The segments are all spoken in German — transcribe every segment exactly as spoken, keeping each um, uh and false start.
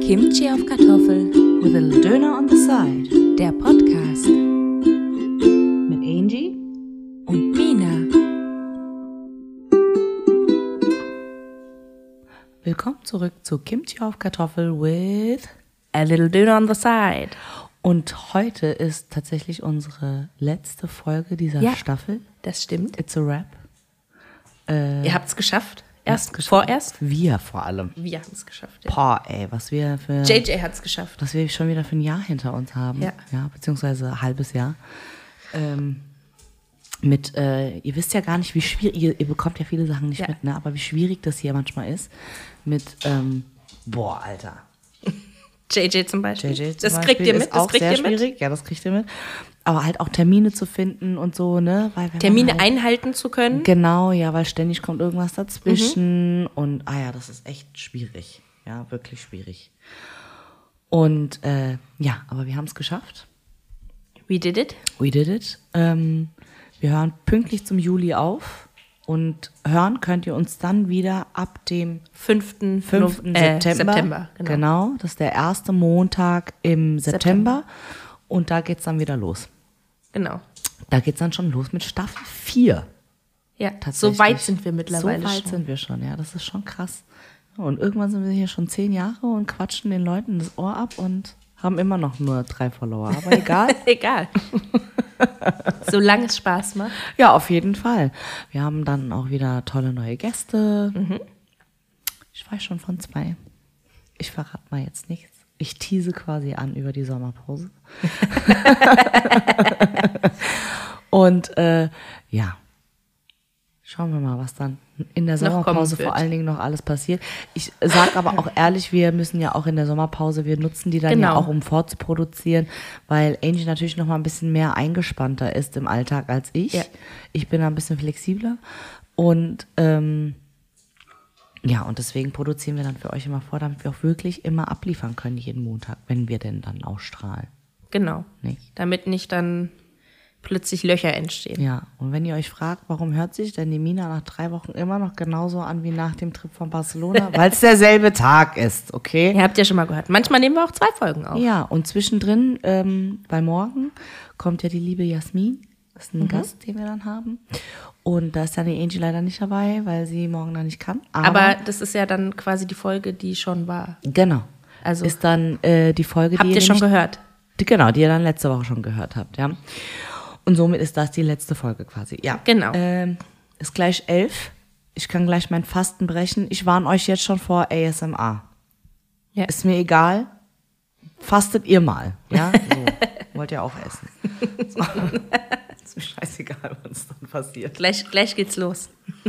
Kimchi auf Kartoffel with a little Döner on the side. Der Podcast Mit Angie und Mina. Willkommen zurück zu Kimchi auf Kartoffel with A little Döner on the side. Und heute ist tatsächlich unsere letzte Folge dieser Ja, Staffel. Das stimmt. It's a Wrap. Äh, Ihr habt es geschafft. Erst geschafft. vorerst. Wir vor allem. Wir haben es geschafft. Ja. Boah, ey, was wir für... J J hat es geschafft. was wir schon wieder für ein Jahr hinter uns haben. Ja. Ja, beziehungsweise ein halbes Jahr. Ähm, mit, äh, ihr wisst ja gar nicht, wie schwierig, ihr, ihr bekommt ja viele Sachen nicht Ja. mit, ne? Aber wie schwierig das hier manchmal ist. Mit, ähm, boah, Alter. J J zum Beispiel. J J zum das Beispiel kriegt ihr ist mit. Das auch kriegt sehr ihr mit. schwierig. Ja, das kriegt ihr mit. Aber halt auch Termine zu finden und so, ne? Weil wenn man Termine halt, einhalten zu können. Genau, ja, weil ständig kommt irgendwas dazwischen. Mhm. Und, ah ja, das ist echt schwierig. Ja, wirklich schwierig. Und, äh, ja, aber wir haben es geschafft. We did it. We did it. Ähm, wir hören pünktlich zum Juli auf. Und hören könnt ihr uns dann wieder ab dem fünften fünften äh, September. September. Genau. Genau, das ist der erste Montag im September. September. Und da geht's dann wieder los. genau. Da geht's dann schon los mit Staffel vier. Ja, Tatsächlich. so weit sind wir mittlerweile So weit schon. sind wir schon, ja, das ist schon krass. Und irgendwann sind wir hier schon zehn Jahre und quatschen den Leuten das Ohr ab und haben immer noch nur drei Follower. Aber egal. Egal. Solange es Spaß macht. Ja, auf jeden Fall. Wir haben dann auch wieder tolle neue Gäste. Mhm. Ich weiß schon von zwei. Ich verrate mal jetzt nichts. Ich tease quasi an über die Sommerpause. Und äh, ja, schauen wir mal, was dann in der Noch kommen Sommerpause wird. vor allen Dingen noch alles passiert. Ich sage aber auch ehrlich, wir müssen ja auch in der Sommerpause, wir nutzen die dann ja Genau. auch, um vorzuproduzieren, weil Angie natürlich noch mal ein bisschen mehr eingespannter ist im Alltag als ich. Ja. Ich bin da ein bisschen flexibler und ähm, ja, und deswegen produzieren wir dann für euch immer vor, damit wir auch wirklich immer abliefern können jeden Montag, wenn wir denn dann ausstrahlen. Genau. Nicht? Damit nicht dann plötzlich Löcher entstehen. Ja, und wenn ihr euch fragt, warum hört sich denn die Mina nach drei Wochen immer noch genauso an wie nach dem Trip von Barcelona? Weil es derselbe Tag ist, okay? Ihr habt ja schon mal gehört. Manchmal nehmen wir auch zwei Folgen auf. Ja, und zwischendrin, ähm, bei morgen, kommt ja die liebe Jasmin. Das ist ein Gast, den wir dann haben. Und da ist dann die Angie leider nicht dabei, weil sie morgen dann nicht kann. Aber, Aber das ist ja dann quasi die Folge, die schon war. genau. Also ist dann äh, die Folge, habt die ihr schon nämlich- gehört? die, genau, die ihr dann letzte Woche schon gehört habt, ja. Und somit ist das die letzte Folge quasi. Ja, Genau. Ähm, ist gleich elf. Ich kann gleich mein Fasten brechen. Ich warne euch jetzt schon vor A S M R. Ja. Ist mir egal. Fastet ihr mal. Ja, so. Wollt ihr auch essen. So. Ist mir scheißegal, was dann passiert. Gleich, gleich geht's los.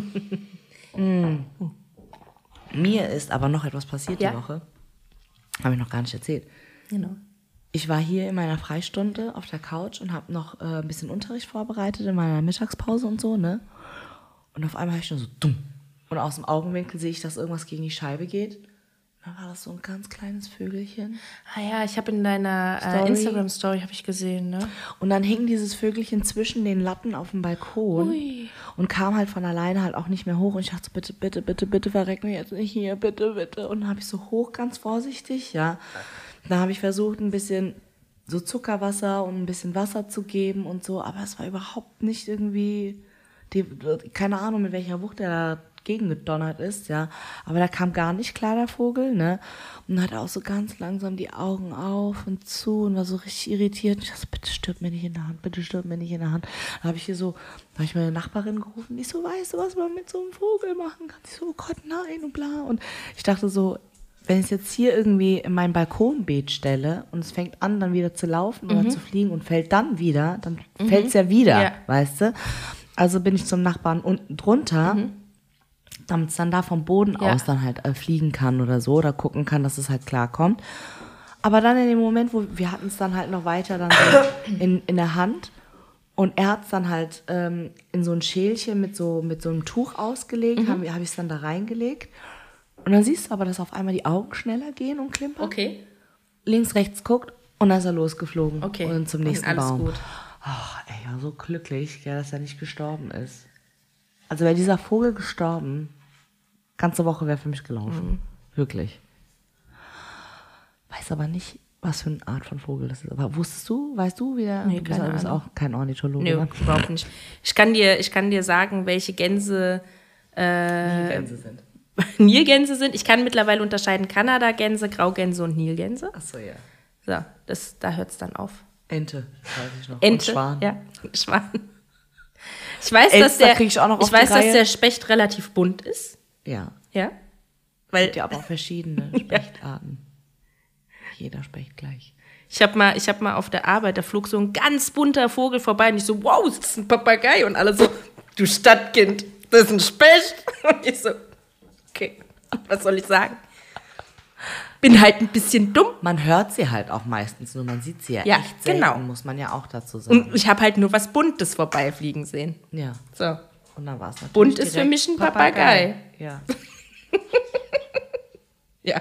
Mir ist aber noch etwas passiert Ja. die Woche. Habe ich noch gar nicht erzählt. Genau. Ich war hier in meiner Freistunde auf der Couch und habe noch äh, ein bisschen Unterricht vorbereitet in meiner Mittagspause und so, ne? Und auf einmal höre ich nur so dumm. Und aus dem Augenwinkel sehe ich, dass irgendwas gegen die Scheibe geht. Und dann war das so ein ganz kleines Vögelchen. Ah ja, ich habe in deiner äh, Story. Instagram-Story habe ich gesehen, ne? Und dann hing dieses Vögelchen zwischen den Latten auf dem Balkon Ui. und kam halt von alleine halt auch nicht mehr hoch. Und ich dachte so, bitte, bitte, bitte, bitte verreck mich jetzt nicht hier, bitte, bitte. Und dann habe ich so hoch, ganz vorsichtig, ja. Dann habe ich versucht, ein bisschen so Zuckerwasser und ein bisschen Wasser zu geben und so. Aber es war überhaupt nicht irgendwie, die, keine Ahnung, mit welcher Wucht er dagegen gedonnert ist, ja. Aber da kam gar nicht klar, der Vogel, ne. Und hat auch so ganz langsam die Augen auf und zu und war so richtig irritiert. Und ich dachte so, bitte stirb mir nicht in der Hand, bitte stirb mir nicht in der Hand. Dann habe ich hier so, da habe ich meine Nachbarin gerufen, die so, weißt du, was man mit so einem Vogel machen kann? Die so, oh Gott, nein und bla. Und ich dachte so, wenn ich es jetzt hier irgendwie in mein Balkonbeet stelle und es fängt an, dann wieder zu laufen oder zu fliegen und fällt dann wieder, dann fällt es ja wieder, Ja. weißt du? Also bin ich zum Nachbarn unten drunter, damit es dann da vom Boden Ja. aus dann halt äh, fliegen kann oder so oder gucken kann, dass es halt klar kommt. Aber dann in dem Moment, wo wir hatten es dann halt noch weiter dann so in, in der Hand und er hat es dann halt ähm, in so ein Schälchen mit so, mit so einem Tuch ausgelegt, Mhm. habe hab ich es dann da reingelegt. Und dann siehst du aber, dass auf einmal die Augen schneller gehen und klimpern. Okay. Links, rechts guckt und dann ist er losgeflogen. Okay. Und zum Und nächsten alles Baum. gut. Ach, ey, ich war so glücklich, ja, dass er nicht gestorben ist. Also wäre dieser Vogel gestorben, ganze Woche wäre für mich gelaufen. Wirklich. weiß aber nicht, was für eine Art von Vogel das ist. Aber wusstest du, weißt du, wie der? Nee, du bist, keine du bist Ahnung. auch kein Ornithologe. Nö, Ne? überhaupt nicht. Ich kann dir, ich kann dir sagen, welche Gänse äh, Gänse sind. Nilgänse sind. Ich kann mittlerweile unterscheiden Kanada-Gänse, Graugänse und Nilgänse. Achso, ja. So, das, da hört es dann auf. Ente, weiß ich noch. Ente, Und Schwan. ja, Schwan. Ich weiß, Elster dass der, krieg ich auch noch ich auf die weiß, dass Reihe. der Specht relativ bunt ist. Ja. Ja. Weil Gibt ja aber auch verschiedene Spechtarten. Jeder Specht gleich. ich habe mal, ich hab mal auf der Arbeit, da flog so ein ganz bunter Vogel vorbei und ich so, wow, das ist ein Papagei. Und alle so, du Stadtkind, das ist ein Specht. Und ich so, okay, was soll ich sagen? Bin halt ein bisschen dumm. Man hört sie halt auch meistens, nur man sieht sie ja, Ja, echt selten, genau. muss man ja auch dazu sagen. Und ich habe halt nur was Buntes vorbeifliegen sehen. ja, So. und dann war es natürlich Bunt ist für direkt mich ein Papagei. Ja. Ja.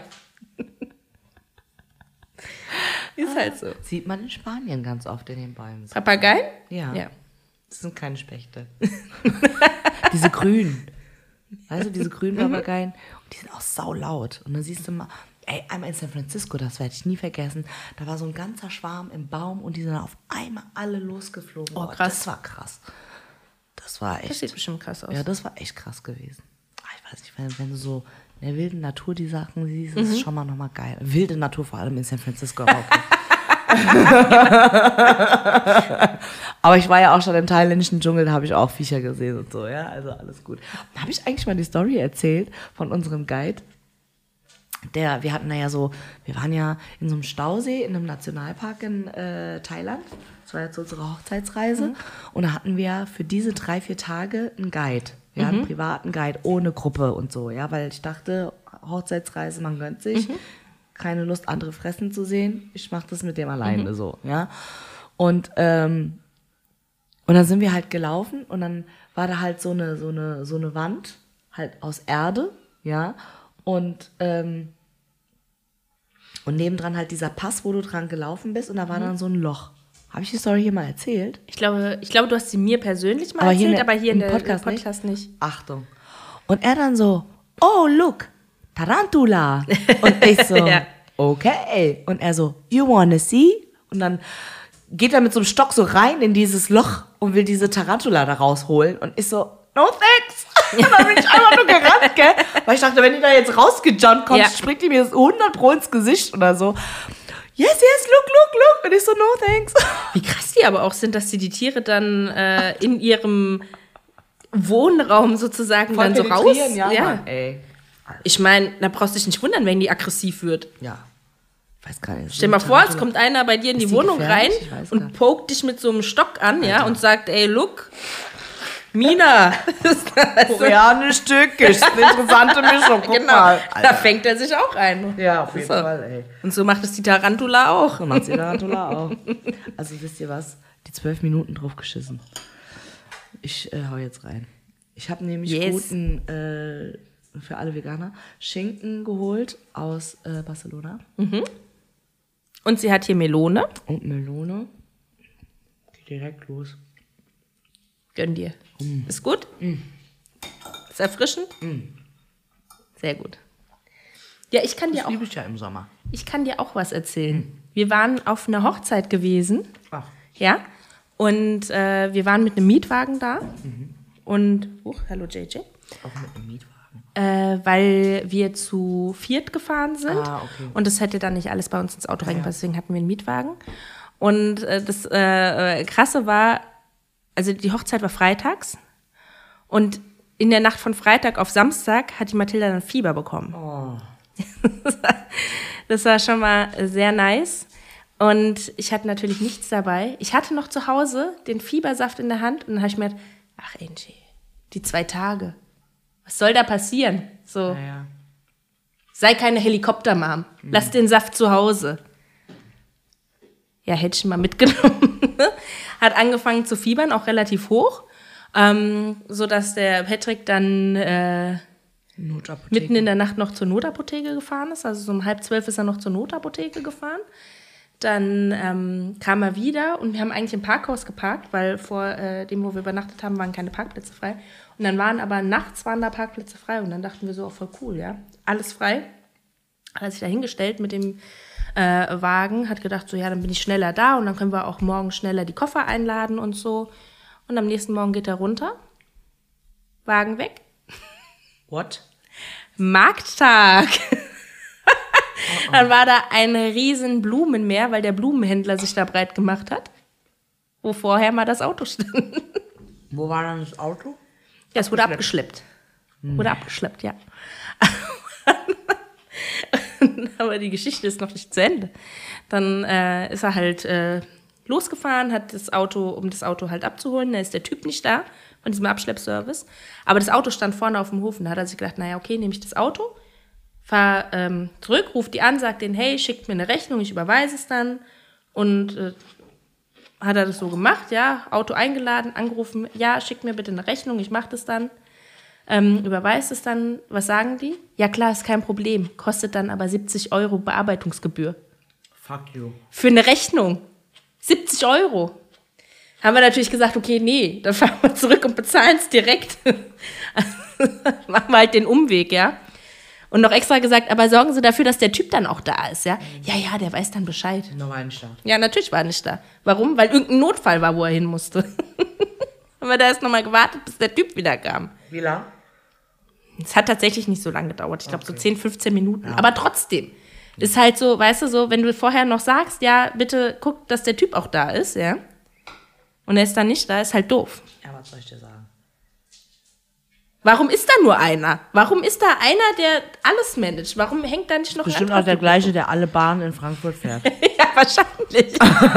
Ist halt so. Sieht man in Spanien ganz oft in den Bäumen. Papageien? Ja. Ja. Das sind keine Spechte. Diese grünen. Weißt du, diese grünen Papageien. Und die sind auch saulaut. Und dann siehst du mal, ey, einmal in San Francisco, das werde ich nie vergessen, da war so ein ganzer Schwarm im Baum und die sind auf einmal alle losgeflogen. Oh, Boah, krass. Das war krass. Das war echt. Das sieht bestimmt krass aus. Ja, das war echt krass gewesen. Ah, ich weiß nicht, wenn, wenn du so in der wilden Natur die Sachen siehst, ist Mhm. schon mal nochmal geil. Wilde Natur, vor allem in San Francisco. Aber, okay. aber ich war ja auch schon im thailändischen Dschungel, da habe ich auch Viecher gesehen und so, ja, also alles gut. Habe ich eigentlich mal die Story erzählt von unserem Guide? Der, wir hatten da ja so, wir waren ja in so einem Stausee in einem Nationalpark in äh, Thailand. Das war jetzt unsere Hochzeitsreise. Mhm. Und da hatten wir für diese drei, vier Tage einen Guide. Ja, mhm. einen privaten Guide ohne Gruppe und so. Ja, weil ich dachte, Hochzeitsreise, man gönnt sich. Mhm. Keine Lust, andere fressen zu sehen. Ich mache das mit dem alleine mhm. so. Ja. Und, ähm, und dann sind wir halt gelaufen und dann war da halt so eine, so eine, so eine Wand, halt aus Erde, ja. Und, ähm, und nebendran halt dieser Pass, wo du dran gelaufen bist und da war mhm. dann so ein Loch. Habe ich die Story hier mal erzählt? Ich glaube, ich glaube, du hast sie mir persönlich mal aber erzählt, hier ne, aber hier im in der Podcast, Podcast nicht. nicht. Achtung. Und er dann so, oh, look, Tarantula. Und ich so, ja. okay. Und er so, you wanna see? Und dann geht er mit so einem Stock so rein in dieses Loch und will diese Tarantula da rausholen. Und ich so, no thanks. Und dann bin ich einfach nur gerannt, gell? Weil ich dachte, wenn die da jetzt rausgejumpt kommt, ja. springt die mir das hundert Pro ins Gesicht oder so. Yes, yes, look, look, look. Und ich so, no thanks. Wie krass die aber auch sind, dass sie die Tiere dann äh, in ihrem Wohnraum sozusagen Voll dann so raus... Ja, ja. Mann, ey. Ich meine, da brauchst du dich nicht wundern, wenn die aggressiv wird. Ja. Ich weiß gar nicht. Stell dir mal vor, es kommt einer bei dir in die, die Wohnung rein und pokt dich mit so einem Stock an, Alter. Ja, und sagt, ey, look, Mina. Koreanisch, türkisch, eine interessante Mischung, guck genau. mal. Alter. Da fängt er sich auch ein. Ja, auf jeden so. Fall, ey. Und so macht es die Tarantula auch. So macht die Tarantula auch. Also wisst ihr was? Die zwölf Minuten drauf geschissen. Ich äh, hau jetzt rein. Ich habe nämlich yes. guten, äh, für alle Veganer, Schinken geholt aus äh, Barcelona. Mhm. Und sie hat hier Melone. Und Melone. Geht direkt los. Gönn dir. Mm. Ist gut? Mm. Ist erfrischend? Mm. Sehr gut. Ja, ich kann das dir auch. liebe ich ja im Sommer. Ich kann dir auch was erzählen. Mm. Wir waren auf einer Hochzeit gewesen. Ach. Ja. Und äh, wir waren mit einem Mietwagen da. Mhm. Und. Oh, hallo J J. Auch mit einem Mietwagen. Äh, weil wir zu viert gefahren sind. Ah, okay. Und das hätte dann nicht alles bei uns ins Auto ja, reingepasst. Deswegen hatten wir einen Mietwagen. Und äh, das äh, Krasse war, also die Hochzeit war freitags und in der Nacht von Freitag auf Samstag hat die Mathilda dann Fieber bekommen. Oh. Das war schon mal sehr nice. Und ich hatte natürlich nichts dabei. Ich hatte noch zu Hause den Fiebersaft in der Hand und dann habe ich mir gedacht, ach Angie, die zwei Tage, was soll da passieren? So, ja, ja. Sei keine Helikoptermam, mhm. Lass den Saft zu Hause. Ja, hätte ich mal mitgenommen. Hat angefangen zu fiebern, auch relativ hoch, ähm, sodass der Patrick dann äh, mitten in der Nacht noch zur Notapotheke gefahren ist. Also so um halb zwölf ist er noch zur Notapotheke gefahren. Dann ähm, kam er wieder und wir haben eigentlich im Parkhaus geparkt, weil vor äh, dem, wo wir übernachtet haben, waren keine Parkplätze frei. Und dann waren aber nachts waren da Parkplätze frei und dann dachten wir so, auch voll cool, ja, alles frei. Hat er sich da hingestellt mit dem äh, Wagen, hat gedacht, so ja, dann bin ich schneller da und dann können wir auch morgen schneller die Koffer einladen und so. Und am nächsten Morgen geht er runter, Wagen weg. What? Markttag. Oh, oh. Dann war da ein riesen Blumenmeer, weil der Blumenhändler sich da breit gemacht hat, wo vorher mal das Auto stand. Wo war dann das Auto? Ja, es wurde abgeschleppt. Hm. Wurde abgeschleppt, ja. Aber die Geschichte ist noch nicht zu Ende. Dann äh, ist er halt äh, losgefahren, hat das Auto, um das Auto halt abzuholen. Da ist der Typ nicht da von diesem Abschleppservice. Aber das Auto stand vorne auf dem Hof. Und da hat er sich gedacht, naja, okay, nehme ich das Auto, fahr ähm, zurück, ruft die an, sagt denen, hey, schickt mir eine Rechnung, ich überweise es dann. Und äh, hat er das so gemacht, ja, Auto eingeladen, angerufen, ja, schickt mir bitte eine Rechnung, ich mache das dann. Ähm, überweist es dann, was sagen die? Ja klar, ist kein Problem, kostet dann aber siebzig Euro Bearbeitungsgebühr. Fuck you. Für eine Rechnung. siebzig Euro. Haben wir natürlich gesagt, okay, nee, dann fahren wir zurück und bezahlen es direkt. Machen wir halt den Umweg, ja. Und noch extra gesagt, aber sorgen Sie dafür, dass der Typ dann auch da ist, ja. Ja, ja, der weiß dann Bescheid. No, war nicht da. Ja, natürlich war er nicht da. Warum? Weil irgendein Notfall war, wo er hin musste. Aber da ist nochmal gewartet, bis der Typ wieder kam. Wie lang? Es hat tatsächlich nicht so lange gedauert. Ich glaube, okay. so zehn, fünfzehn Minuten. Ja. Aber trotzdem. Ist halt so, weißt du, so, wenn du vorher noch sagst, ja, bitte guck, dass der Typ auch da ist, ja. Und er ist dann nicht da, ist halt doof. Ja, was soll ich dir sagen? Warum ist da nur einer? Warum ist da einer, der alles managt? Warum hängt da nicht noch Bestimmt auch der gleiche, der alle Bahnen in Frankfurt fährt. Ja, wahrscheinlich.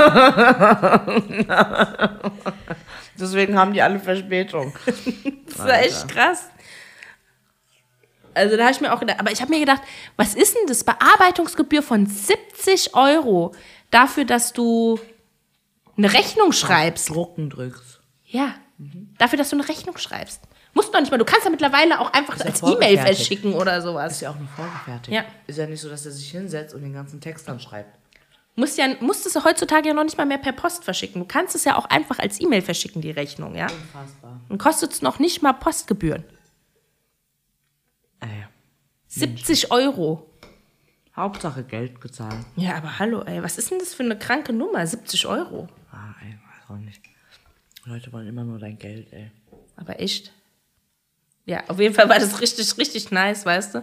Deswegen haben die alle Verspätung. Das war echt krass. Also da habe ich mir auch gedacht, aber ich habe mir gedacht, was ist denn das? Bearbeitungsgebühr von siebzig Euro dafür, dass du eine Rechnung schreibst. Auf Drucken drückst. Ja, mhm. Dafür, dass du eine Rechnung schreibst. Musst du noch nicht mal, du kannst ja mittlerweile auch einfach als E-Mail verschicken oder sowas. Ist ja auch nur vorgefertigt. Ja. Ist ja nicht so, dass er sich hinsetzt und den ganzen Text dann schreibt. Musst, ja, musst es ja heutzutage ja noch nicht mal mehr per Post verschicken. Du kannst es ja auch einfach als E-Mail verschicken, die Rechnung, ja? Unfassbar. Und kostet es noch nicht mal Postgebühren. Ey. siebzig Euro. Hauptsache Geld gezahlt. Ja, aber hallo, ey, was ist denn das für eine kranke Nummer? siebzig Euro. Ah, ey, weiß auch nicht. Leute wollen immer nur dein Geld, ey. Aber echt? Ja, auf jeden Fall war das richtig, richtig nice, weißt du?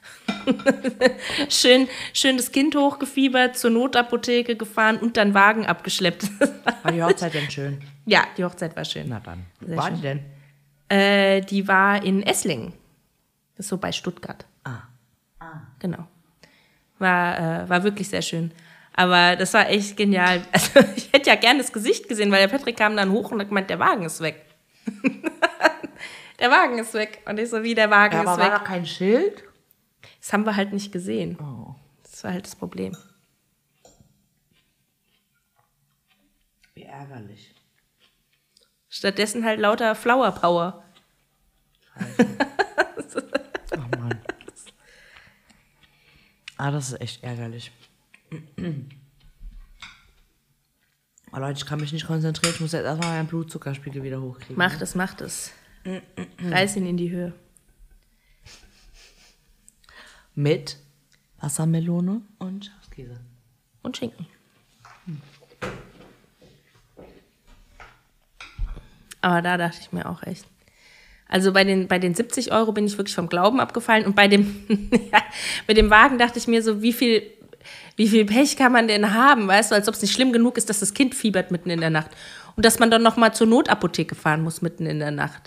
schön, schön das Kind hochgefiebert, zur Notapotheke gefahren und dann Wagen abgeschleppt. War die Hochzeit denn schön? Ja, die Hochzeit war schön. Na dann. Sehr Wo war schön. die denn? Äh, die war in Esslingen. Das ist so bei Stuttgart. Ah. Ah. Genau. War, äh, war wirklich sehr schön. Aber das war echt genial. Also, ich hätte ja gerne das Gesicht gesehen, weil der Patrick kam dann hoch und hat gemeint, der Wagen ist weg. Der Wagen ist weg. Und ich so, wie, der Wagen Ja, ist aber weg. war da kein Schild? Das haben wir halt nicht gesehen. Oh. Das war halt das Problem. Wie ärgerlich. Stattdessen halt lauter Flower Power. Oh Mann. Ah, das ist echt ärgerlich. Oh Leute, ich kann mich nicht konzentrieren. Ich muss jetzt erstmal meinen Blutzuckerspiegel wieder hochkriegen. Mach das, mach das. Reiß ihn in die Höhe. Mit Wassermelone und Schafskäse. Und Schinken. Aber da dachte ich mir auch echt. Also bei den, bei den siebzig Euro bin ich wirklich vom Glauben abgefallen. Und bei dem, ja, bei dem Wagen dachte ich mir so, wie viel, wie viel Pech kann man denn haben? Weißt du, als ob es nicht schlimm genug ist, dass das Kind fiebert mitten in der Nacht. Und dass man dann noch mal zur Notapotheke fahren muss mitten in der Nacht.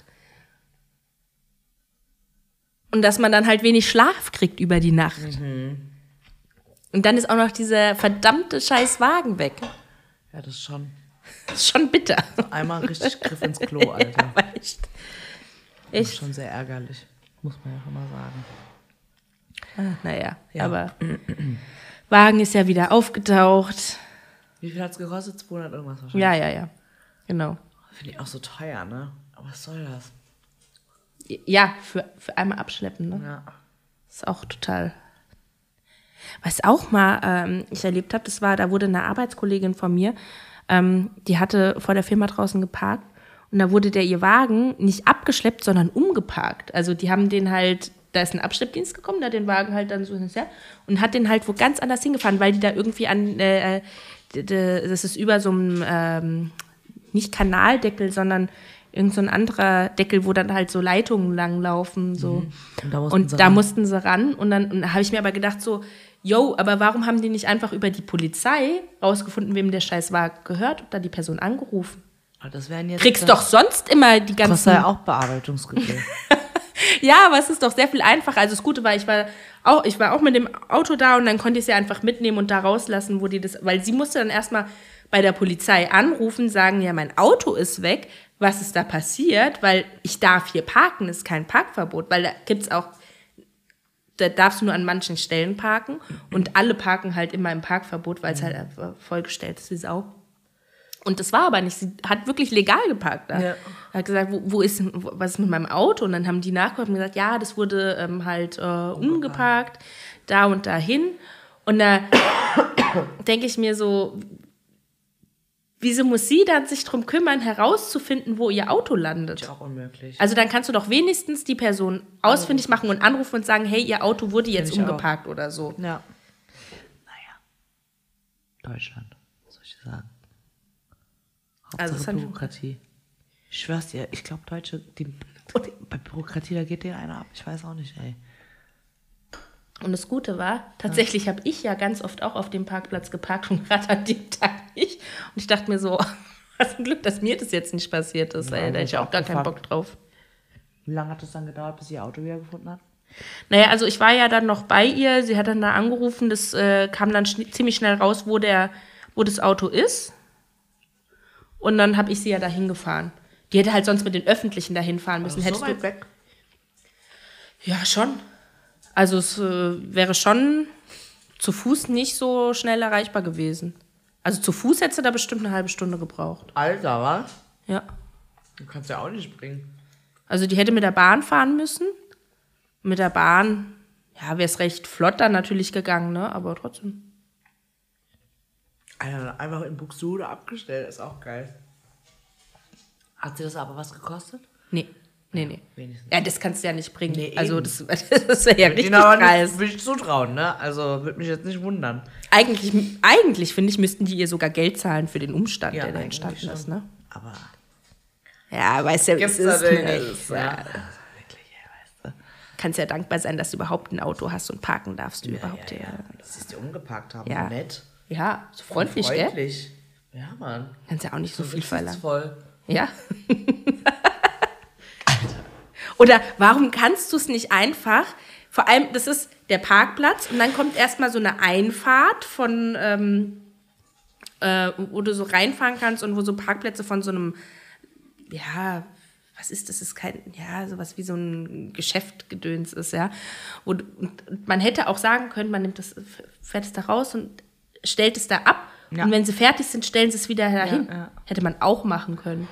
Und dass man dann halt wenig Schlaf kriegt über die Nacht. Mhm. Und dann ist auch noch dieser verdammte scheiß Wagen weg. Ja, das ist schon... Das ist schon bitter. Einmal richtig Griff ins Klo, Alter. Ja, aber echt. Das ist Echt. schon sehr ärgerlich. Muss man ja schon mal sagen. Ah, naja, Ja. aber Wagen ist ja wieder aufgetaucht. Wie viel hat es gekostet? zweihundert irgendwas wahrscheinlich. Ja, ja, ja. Genau. Finde ich auch so teuer, ne? Aber was soll das? Ja, für, für einmal abschleppen, ne? Ja. Ist auch total. Was auch mal ähm, ich erlebt habe, das war, da wurde eine Arbeitskollegin von mir, ähm, die hatte vor der Firma draußen geparkt und da wurde der ihr Wagen nicht abgeschleppt, sondern umgeparkt. Also die haben den halt da ist ein Abschleppdienst gekommen, der hat den Wagen halt dann so hinterher und hat den halt wo ganz anders hingefahren, weil die da irgendwie an, äh, das ist über so einem, ähm, nicht Kanaldeckel, sondern irgend so ein anderer Deckel, wo dann halt so Leitungen langlaufen. So. Mhm. Und da mussten, und sie, da ran. mussten sie ran. Und dann, dann habe ich mir aber gedacht so, yo, aber warum haben die nicht einfach über die Polizei rausgefunden, wem der scheiß Wagen gehört und dann die Person angerufen? Das wären jetzt Kriegst doch sonst immer die ganzen... Kostet ja auch Bearbeitungsgebühr. Ja, aber es ist doch sehr viel einfacher. Also das Gute war, ich war auch, ich war auch mit dem Auto da und dann konnte ich sie einfach mitnehmen und da rauslassen, wo die das... Weil sie musste dann erstmal bei der Polizei anrufen, sagen, ja, mein Auto ist weg, was ist da passiert? Weil ich darf hier parken, das ist kein Parkverbot, weil da gibt's auch... Da darfst du nur an manchen Stellen parken und alle parken halt immer im Parkverbot, weil es halt einfach vollgestellt ist wie Sau. Und das war aber nicht, sie hat wirklich legal geparkt da. Ja. Hat gesagt, wo, wo ist, wo, was ist mit meinem Auto? Und dann haben die nachgeguckt und gesagt, ja, das wurde ähm, halt äh, umgeparkt, da und dahin. Und da denke ich mir so, wieso muss sie dann sich drum kümmern, herauszufinden, wo ihr Auto landet? Ist auch unmöglich. Also dann kannst du doch wenigstens die Person ausfindig machen und anrufen und sagen, hey, ihr Auto wurde jetzt Find ich umgeparkt auch. Oder so. Ja. Naja. Deutschland, was soll ich sagen? Hauptsache Also Bürokratie. Ich schwör's dir, ich glaube Deutsche, die, die, bei Bürokratie, da geht denen einer ab. Ich weiß auch nicht, ey. Und das Gute war, tatsächlich habe ich ja ganz oft auch auf dem Parkplatz geparkt und gerade an dem Tag nicht. Und ich dachte mir so, was ein Glück, dass mir das jetzt nicht passiert ist. Ey, da hätte ich auch gar keinen Bock drauf. Wie lange hat es dann gedauert, bis sie ihr Auto wieder gefunden hat? Naja, also ich war ja dann noch bei ihr. Sie hat dann da angerufen. Das äh, kam dann schn- ziemlich schnell raus, wo, der, wo das Auto ist. Und dann habe ich sie ja dahin gefahren. Die hätte halt sonst mit den Öffentlichen dahin fahren müssen. Also Hättest so weit du weg? Ja, schon. Also es äh, wäre schon zu Fuß nicht so schnell erreichbar gewesen. Also zu Fuß hättest du da bestimmt eine halbe Stunde gebraucht. Alter, was? Ja. Du kannst ja auch nicht bringen. Also die hätte mit der Bahn fahren müssen. Mit der Bahn, ja, wäre es recht flott dann natürlich gegangen, ne? Aber trotzdem. Alter, einfach in Buxtehude abgestellt, ist auch geil. Hat sie das aber was gekostet? Nee, nee, nee. Wenigstens. Ja, das kannst du ja nicht bringen. Nee, also eben. das, das wäre ja richtig aber geil. nicht, will ich zutrauen, ne? Also würde mich jetzt nicht wundern. Eigentlich, eigentlich finde ich, müssten die ihr sogar Geld zahlen für den Umstand, Ja, der da eigentlich entstanden schon. ist, ne? Aber Ja, weißt du, wie gibt's es ist. natürlich Ne? nicht. Ja. Wirklich, ey, weißt du. Kannst ja dankbar sein, dass du überhaupt ein Auto hast und parken darfst du Ja, überhaupt. ja, Ja, ja. Dass sie es dir umgeparkt haben, Ja. so nett. ja so freundlich, gell? Freundlich. Ja, Mann. Kannst ja auch nicht so viel verlangen. Voll. Ja. Oder warum kannst du es nicht einfach, vor allem, das ist der Parkplatz und dann kommt erstmal so eine Einfahrt von, ähm, äh, wo du so reinfahren kannst und wo so Parkplätze von so einem, ja, was ist das? Das ist kein, ja, sowas wie so ein Geschäftgedöns ist, ja. Wo, du- und, und man hätte auch sagen können, man nimmt das, fährt es da raus und stellt es da ab. Ja. Und wenn sie fertig sind, stellen sie es wieder dahin. Ja, ja. Hätte man auch machen können.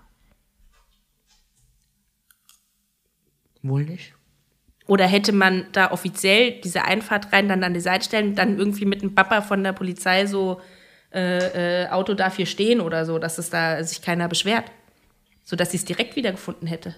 Wohl nicht. Oder hätte man da offiziell diese Einfahrt rein dann an die Seite stellen und dann irgendwie mit dem Papa von der Polizei so äh, äh, Auto darf hier stehen oder so, dass es da sich keiner beschwert. Sodass sie es direkt wiedergefunden hätte.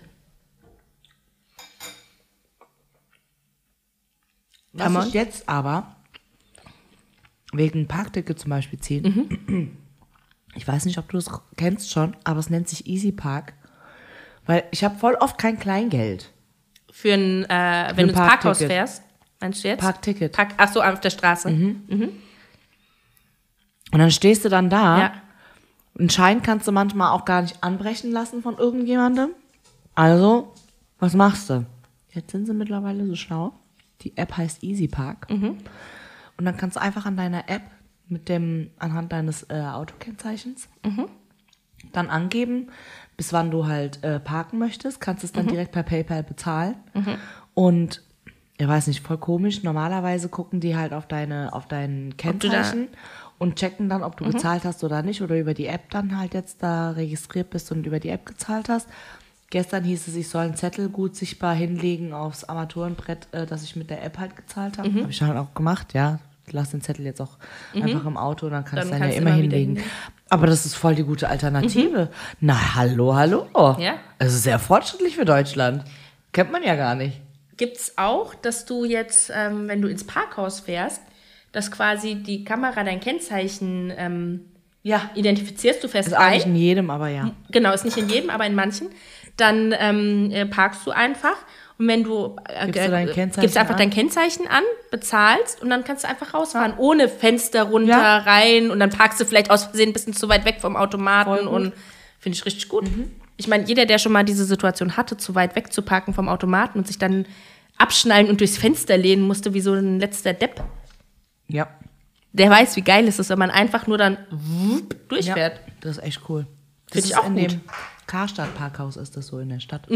Kann Was man? ich jetzt aber wegen Parkticket zum Beispiel ziehen, ich weiß nicht, ob du es kennst schon, aber es nennt sich Easy Park, weil ich habe voll oft kein Kleingeld. Für ein, äh, wenn ein du ins Parkhaus Parkticket. fährst, meinst du jetzt? Parkticket. Park, ach so, auf der Straße. Und dann stehst du dann da. Ja. Einen Schein kannst du manchmal auch gar nicht anbrechen lassen von irgendjemandem. Also, was machst du? Jetzt sind sie mittlerweile so schlau. Die App heißt Easy Park. Und dann kannst du einfach an deiner App mit dem, anhand deines äh, Autokennzeichens dann angeben, bis wann du halt äh, parken möchtest. Kannst es dann direkt per PayPal bezahlen. Und ich weiß nicht, voll komisch. Normalerweise gucken die halt auf deine, auf dein du da- Kennzeichen und checken dann, ob du gezahlt hast oder nicht, oder über die App dann halt jetzt da registriert bist und über die App gezahlt hast. Gestern hieß es, ich soll einen Zettel gut sichtbar hinlegen aufs Armaturenbrett, äh, dass ich mit der App halt gezahlt habe. Habe ich halt auch gemacht, ja. Lass den Zettel jetzt auch einfach im Auto, dann kannst Dann du dann kannst ja du immer immer wieder hinlegen. hinlegen. Aber das ist voll die gute Alternative. Na, hallo, hallo. Ja. Es ist sehr fortschrittlich für Deutschland. Kennt man ja gar nicht. gibt es auch, dass du jetzt, ähm, wenn du ins Parkhaus fährst, dass quasi die Kamera dein Kennzeichen ähm, Ja. identifizierst, du fährst Ist auch nicht ein. in jedem, aber ja. Genau, ist nicht in jedem, aber in manchen. Dann ähm, äh, parkst du einfach und wenn du, äh, Gibst du dein Kennzeichen gibst einfach an? dein Kennzeichen an, bezahlst und dann kannst du einfach rausfahren, ohne Fenster runter, Ja. rein und dann parkst du vielleicht aus Versehen ein bisschen zu weit weg vom Automaten Voll gut. und finde ich richtig gut. Ich meine, jeder, der schon mal diese Situation hatte, zu weit weg zu parken vom Automaten und sich dann abschnallen und durchs Fenster lehnen musste, wie so ein letzter Depp, Ja. der weiß, wie geil es ist, wenn man einfach nur dann wupp durchfährt. Ja, das ist echt cool. Das Find ich ist auch in gut. dem Karstadt-Parkhaus ist das so in der Stadt.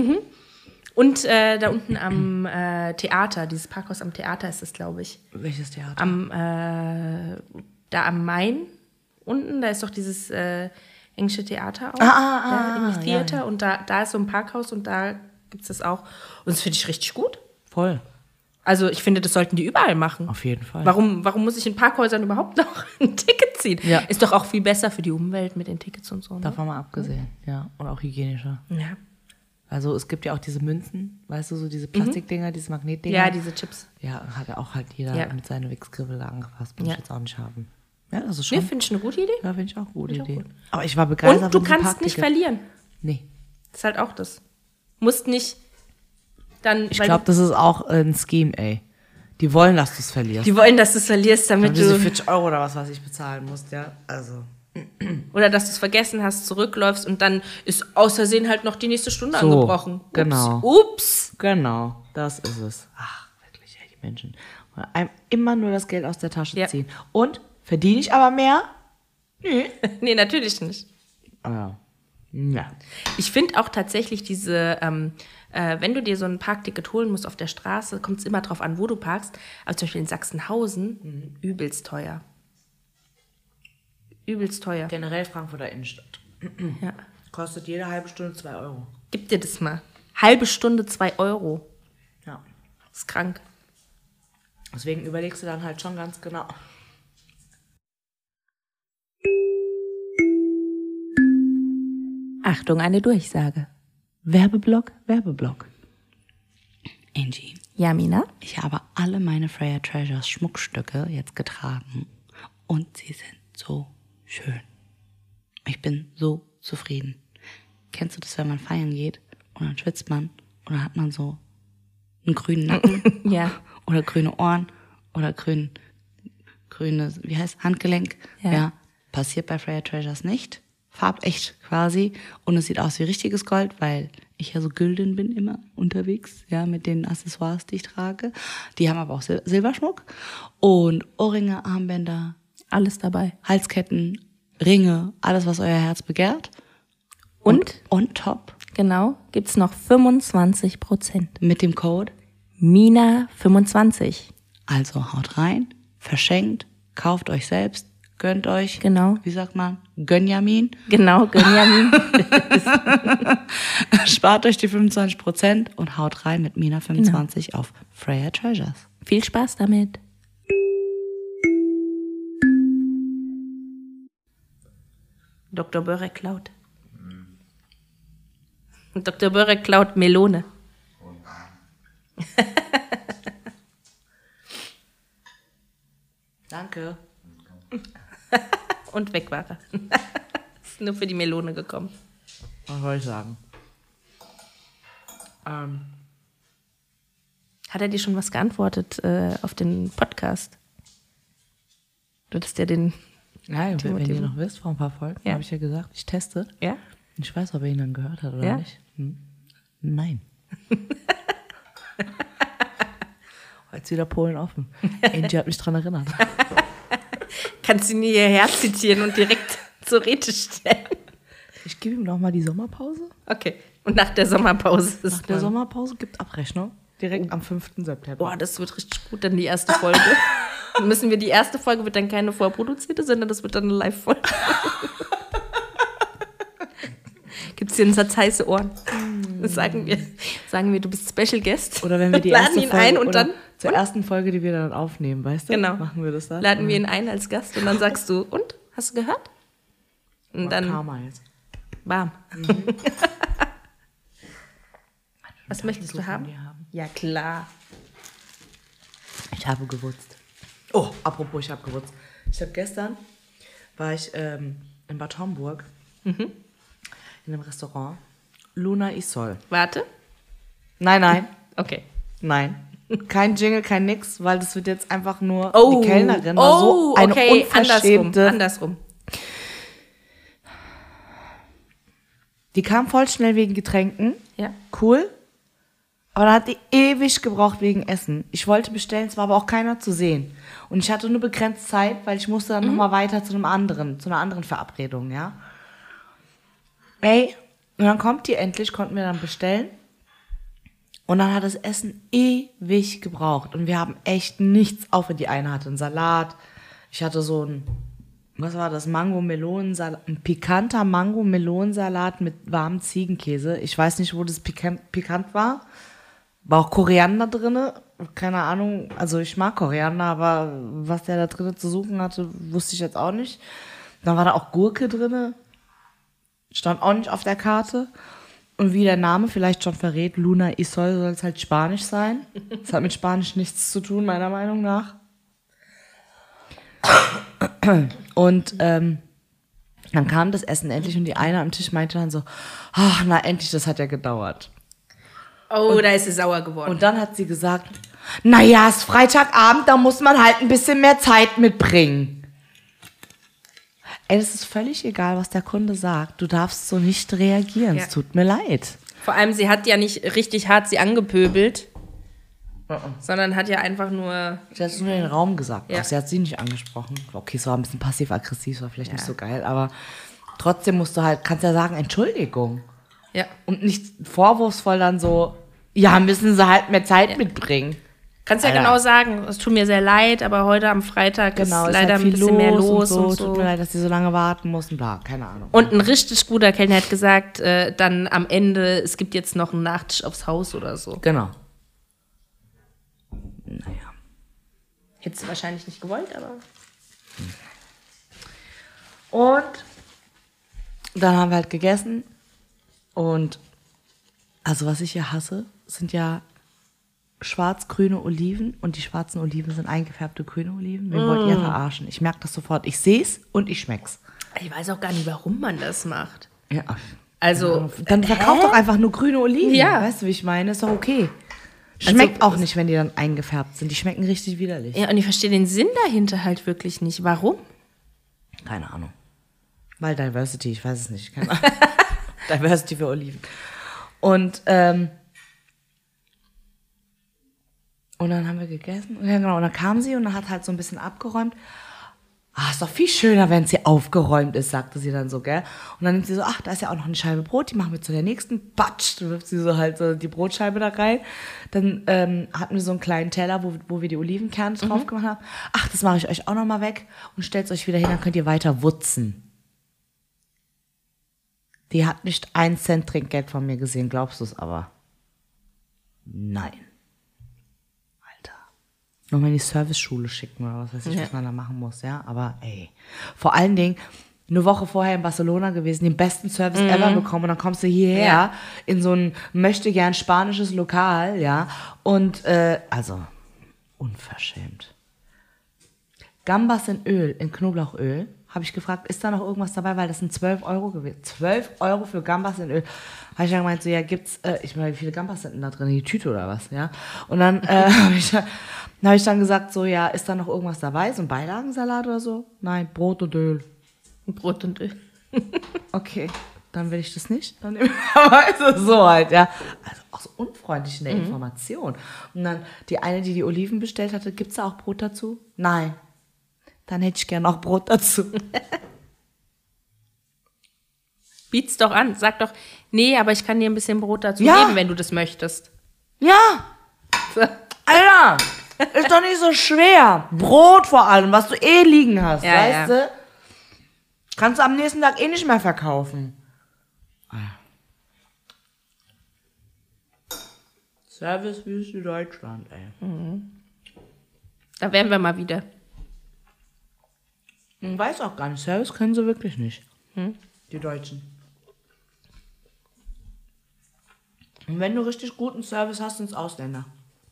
Und äh, da unten am äh, Theater, dieses Parkhaus am Theater ist es, glaube ich. Welches Theater? Am, äh, da am Main unten, da ist doch dieses äh, englische Theater auch. Ah, ah, ah, ja, English ja, Theater. ja. Und da, da ist so ein Parkhaus und da gibt es das auch. Und das finde ich richtig gut. Voll. Also ich finde, das sollten die überall machen. Auf jeden Fall. Warum, warum muss ich in Parkhäusern überhaupt noch ein Ticket ziehen? Ja. Ist doch auch viel besser für die Umwelt mit den Tickets und so. Ne? Davon mal abgesehen, ja. Und auch hygienischer. Ja. Also es gibt ja auch diese Münzen, weißt du, so diese Plastikdinger, diese Magnetdinger. ja, diese Chips. Ja, hat ja auch halt jeder Ja. mit seinen Wichskribbel angefasst. Muss Ja. ich jetzt auch nicht haben. Ja, das ist Nee, schon. finde ich eine gute Idee. Ja, finde ich auch eine gute Find ich auch Idee. gut. Aber ich war begeistert. Und du von diesem kannst nicht Parkticket. verlieren. Nee. Das ist halt auch das. Musst nicht dann. Ich weil glaube, du- das ist auch ein Scheme, ey. Die wollen, dass du es verlierst. die wollen, dass du es verlierst, damit diese du. vierzig Euro oder was, was ich bezahlen musst, ja. Also. Oder dass du es vergessen hast, zurückläufst und dann ist aus Versehen halt noch die nächste Stunde So, angebrochen. Ups. genau. Ups. Genau, das ist es. Ach, wirklich, ey, die Menschen. Und einem immer nur das Geld aus der Tasche Ja. ziehen. Und verdiene ich aber mehr? Nö. Nee, natürlich nicht. Ah, ja. Ich finde auch tatsächlich diese, ähm, äh, wenn du dir so ein Parkticket holen musst auf der Straße, kommt es immer drauf an, wo du parkst. Aber zum Beispiel in Sachsenhausen, übelst teuer. Übelst teuer. Generell Frankfurter Innenstadt. Ja. Kostet jede halbe Stunde zwei Euro. Gib dir das mal. Halbe Stunde, zwei Euro. Ja. Das ist krank. Deswegen überlegst du dann halt schon ganz genau. Achtung, eine Durchsage. Werbeblock, Werbeblock. Angie, Ja, Mina? ich habe alle meine Freya Treasures Schmuckstücke jetzt getragen und sie sind so schön. Ich bin so zufrieden. Kennst du das, wenn man feiern geht und dann schwitzt man und dann hat man so einen grünen Nacken Ja. oder grüne Ohren oder grün, grüne, wie heißt Handgelenk? Ja. ja. Passiert bei Freya Treasures nicht. Farbecht quasi. Und es sieht aus wie richtiges Gold, weil ich ja so gülden bin immer unterwegs, ja, mit den Accessoires, die ich trage. Die haben aber auch Sil- Silberschmuck und Ohrringe, Armbänder, Alles dabei. Halsketten, Ringe, alles, was euer Herz begehrt. Und, on top genau, gibt's noch fünfundzwanzig Prozent. mit dem Code. Mina fünfundzwanzig. Also haut rein, verschenkt, kauft euch selbst, gönnt euch. Genau. Wie sagt man? Gönjamin. Genau, Gönjamin. Spart euch die fünfundzwanzig Prozent und haut rein mit Mina fünfundzwanzig Genau. auf Freya Treasures. Viel Spaß damit. Doktor Börek klaut. Doktor Börek klaut Melone. Danke. Und weg war er. Ist nur für die Melone gekommen. Was soll ich sagen? Ähm, Hat er dir schon was geantwortet äh, auf den Podcast? Du hattest ja den... ja, wenn, wenn ihr Timo. noch wisst, vor ein paar Folgen, Ja. habe ich ja gesagt, ich teste. Ja? Ich weiß, ob er ihn dann gehört hat oder Ja? nicht. Hm. Nein. Jetzt wieder Polen offen. Angie hat mich dran erinnert. Kannst du ihn hierher zitieren und direkt zur Rede stellen? Ich gebe ihm noch mal die Sommerpause. Okay. Und nach der Sommerpause ist Nach der man- Sommerpause gibt Abrechnung. Direkt am fünften September. Boah, das wird richtig gut, dann die erste Folge. Dann müssen wir, die erste Folge wird dann keine vorproduzierte, sondern das wird dann eine Live-Folge. Gibt's hier einen Satz heiße Ohren? Das sagen wir. Sagen wir, du bist Special Guest. Oder wenn wir die Laden erste ihn Folge ein und oder dann zur ersten Folge, die wir dann aufnehmen, weißt du? Genau. Machen wir das dann? laden wir ihn ein als Gast und dann sagst du, und? Hast du gehört? Und dann, Karma jetzt. bam. Mhm. Was möchtest du von haben? dir haben? Ja, klar. Ich habe gewutzt. Oh, apropos, ich habe gewutzt. Ich habe gestern, war ich ähm, in Bad Homburg, mhm. in einem Restaurant, Luna Isol. Warte. Nein, nein. Okay. Nein. Kein Jingle, kein nix, weil das wird jetzt einfach nur, Oh, die Kellnerin war oh, so eine okay, unverschämte. andersrum, andersrum. Die kam voll schnell wegen Getränken. Ja. Cool. Aber dann hat die ewig gebraucht wegen Essen. Ich wollte bestellen, es war aber auch keiner zu sehen. Und ich hatte nur begrenzt Zeit, weil ich musste dann mhm. nochmal weiter zu einem anderen, zu einer anderen Verabredung, ja. Ey, und dann kommt die endlich, konnten wir dann bestellen. Und dann hat das Essen ewig gebraucht. Und wir haben echt nichts auf. Die eine hatte einen Salat. Ich hatte so ein, was war das? Mango-Melonensalat. Ein pikanter Mango-Melonensalat mit warmem Ziegenkäse. Ich weiß nicht, wo das pikant, pikant war. War auch Koriander drin. Keine Ahnung. Also ich mag Koriander, aber was der da drin zu suchen hatte, wusste ich jetzt auch nicht. Dann war da auch Gurke drin. Stand auch nicht auf der Karte. Und wie der Name vielleicht schon verrät, Luna Isol soll es halt Spanisch sein. Das hat mit Spanisch nichts zu tun, meiner Meinung nach. Und ähm, dann kam das Essen endlich und die eine am Tisch meinte dann so, ach, na endlich, das hat ja gedauert. Oh, und, da ist sie sauer geworden. Und dann hat sie gesagt, naja, es ist Freitagabend, da muss man halt ein bisschen mehr Zeit mitbringen. Ey, es ist völlig egal, was der Kunde sagt. Du darfst so nicht reagieren. Ja. Es tut mir leid. Vor allem, sie hat ja nicht richtig hart sie angepöbelt, uh-uh. sondern hat ja einfach nur... Sie hat es nur in den Raum gesagt. Ja. Sie hat sie nicht angesprochen. Okay, es war ein bisschen passiv-aggressiv, war vielleicht ja. nicht so geil, aber trotzdem musst du halt, kannst ja sagen, Entschuldigung. Ja. Und nicht vorwurfsvoll dann so, ja, müssen sie halt mehr Zeit ja. mitbringen. Kannst ja Alter. genau sagen, es tut mir sehr leid, aber heute am Freitag genau, ist ist leider halt ein bisschen mehr los. Und so. Und so. Tut mir leid, dass sie so lange warten mussten, bla, keine Ahnung. Und ein richtig guter Kellner hat gesagt, äh, dann am Ende, es gibt jetzt noch einen Nachtisch aufs Haus oder so. Genau. Naja. Hättest du wahrscheinlich nicht gewollt, aber... Und dann haben wir halt gegessen. Und also was ich hier hasse, sind ja schwarz-grüne Oliven und die schwarzen Oliven sind eingefärbte grüne Oliven. Wen mm. wollt ihr verarschen? Ich merke das sofort. Ich sehe es und ich schmeck's. Ich weiß auch gar nicht, warum man das macht. Ja. Also, dann verkauft doch einfach nur grüne Oliven. Ja. Weißt du, wie ich meine? Ist doch okay. Schmeckt also, auch nicht, wenn die dann eingefärbt sind. Die schmecken richtig widerlich. Ja, und ich verstehe den Sinn dahinter halt wirklich nicht. Warum? Keine Ahnung. Weil Diversity, ich weiß es nicht. Keine Ahnung. Diversity für Oliven. Und, ähm, und dann haben wir gegessen. Und, ja, genau, und dann kam sie und dann hat halt so ein bisschen abgeräumt. Ah, ist doch viel schöner, wenn sie aufgeräumt ist, sagte sie dann so, gell? Und dann nimmt sie so, ach, da ist ja auch noch eine Scheibe Brot, die machen wir zu der nächsten. Batsch, dann wirft sie so halt so die Brotscheibe da rein. Dann ähm, hatten wir so einen kleinen Teller, wo, wo wir die Olivenkerne mhm. drauf gemacht haben. Ach, das mache ich euch auch noch mal weg und stellt euch wieder hin, dann könnt ihr weiter wutzen. Die hat nicht ein Cent Trinkgeld von mir gesehen, glaubst du es aber? Nein. Alter. Nochmal in die Serviceschule schicken oder was weiß ich, ja. was man da machen muss, ja. Aber ey, vor allen Dingen, eine Woche vorher in Barcelona gewesen, den besten Service mhm. ever bekommen und dann kommst du hierher ja. in so ein möchte gern spanisches Lokal, ja. Und, äh, also, unverschämt. Gambas in Öl, in Knoblauchöl. Habe ich gefragt, ist da noch irgendwas dabei, weil das sind zwölf Euro gewesen. zwölf Euro für Gambas in Öl. Habe ich dann gemeint, so, ja, gibt's, äh, ich meine, wie viele Gambas sind denn da drin? Die Tüte oder was, ja? Und dann äh, habe ich, dann, hab ich dann gesagt, so, ja, ist da noch irgendwas dabei? So ein Beilagensalat oder so? Nein, Brot und Öl. Brot und Öl. Okay, dann will ich das nicht. Dann also so halt, ja. Also auch so unfreundlich in der mhm. Information. Und dann die eine, die die Oliven bestellt hatte, gibt's da auch Brot dazu? Nein. Dann hätte ich gerne auch Brot dazu. Biet's doch an. Sag doch, nee, aber ich kann dir ein bisschen Brot dazu ja. geben, wenn du das möchtest. Ja. Alter, ist doch nicht so schwer. Brot vor allem, was du eh liegen hast, ja, weißt ja. du? Kannst du am nächsten Tag eh nicht mehr verkaufen. Servicewüste Deutschland, ey. Mhm. Da wären wir mal wieder. Ich weiß auch gar nicht, Service können sie wirklich nicht. Hm? Die Deutschen. Und wenn du richtig guten Service hast, sind es Ausländer.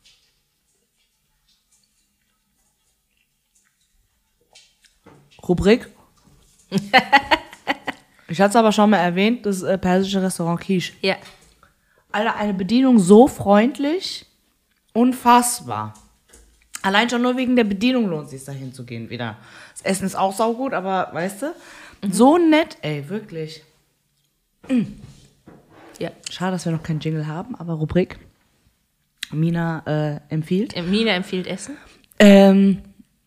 Rubrik. Ich hatte es aber schon mal erwähnt, das äh, persische Restaurant Quiche. Ja. Alter, eine Bedienung so freundlich, unfassbar. Allein schon nur wegen der Bedienung lohnt es sich, da hinzugehen wieder. Das Essen ist auch saugut, aber weißt du, mhm. so nett, ey, wirklich. Mhm. Ja. Schade, dass wir noch keinen Jingle haben, aber Rubrik. Mina äh, empfiehlt. Mina empfiehlt Essen. Ähm,